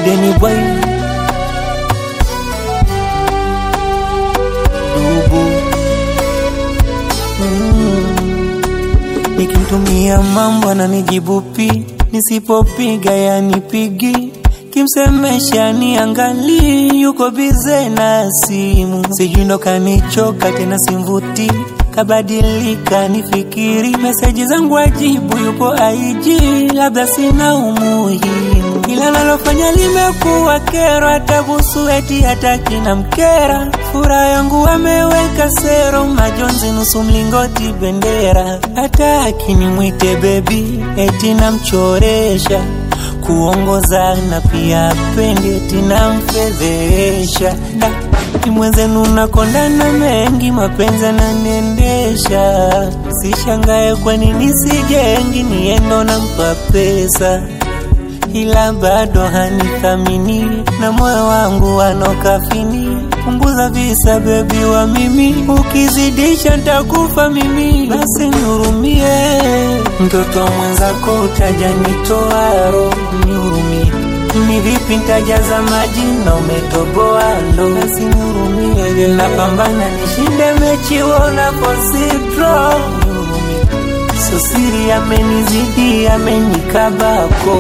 Deni boy Dubu Nikimtumia mambo ananijibu pi, nisipopiga yanipigi, kimsemesha niangali yuko bize na simu. Sijui ndo kanichoka tena simvuti, kabadilika nifikiri, meseji zangu ajibu yupo IG, labda sina umuhimu. Ila nalofanya limekuwa kero, atabusu eti hataki na mkera. Furaha yangu ameweka sero, majonzi nusu mlingoti bendera. Hataki nimwite baby, eti namchoresha, kuongoza na pia pendi eti namfedhesha. Kimwenzenu nakondana mengi, mapenzi yananiendesha. Sishangae kwa nini sijengi, niendo nampa pesa, ila bado hanithamini, na moyo wangu wanokafini. Punguza visa baby wa mimi, ukizidisha nitakufa mimi, basi nihurumie. Mtoto mwenzako utajanitoa roho, nihurumie. Ni vipi nitajaza maji na umetoboa ndo, basi nihurumie. Napambana nishinde mechi wona positro, nihurumie. So siri amenizidi, amenikabako.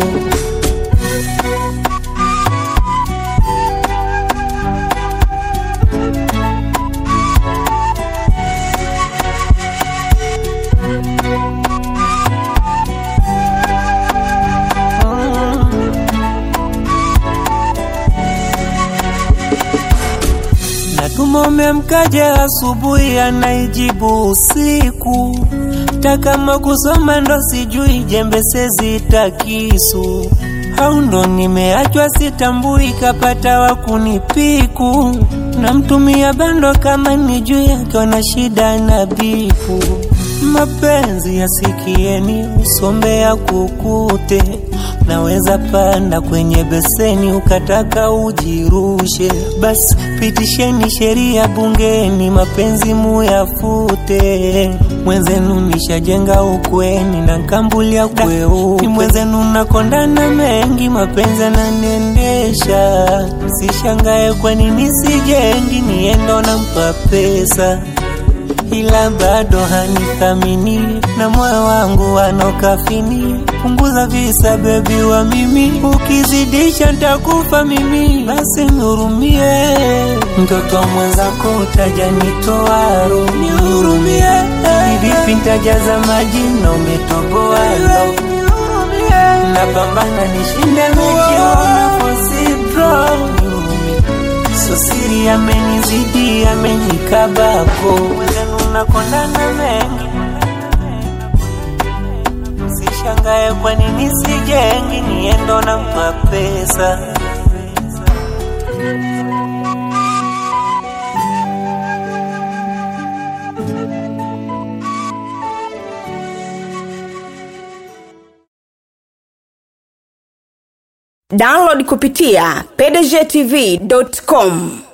Tumome mkaje asubuhi, anaijibu usiku. Takama kusoma ndo sijui, jembe sezita kisu. Au ndo nimeachwa sitambui, kapata wakunipiku. Na mtumia bando kama nijui, akiona shida na bifu. Mapenzi yasikieni, usombe ya kukute. Naweza panda kwenye beseni, ukataka ujirushe. Basi pitisheni sheria bungeni, mapenzi muyafute. Mwenzenu nishajenga ukweni, na kambulia kweupe. Mwenzenu nakondana mengi, mapenzi yananiendesha. Sishangae kwa nini sijengi, niendo nampa pesa, ila bado hanithamini, na moyo wangu wanokafini. Punguza visa baby wa mimi, ukizidisha nitakufa mimi, basi nihurumie. Mtoto mwenzako utajanitoa roho, nihurumie. Ni vipi nitajaza maji na umetoboa ndo, napambana nishinde mechi wona positro, nihurumie. So siri amenizidi, amenikabako. Nakondana mengi, sishangae kwa nini sijengi, niendo nampa pesa. Download kupitia pdgtv.com.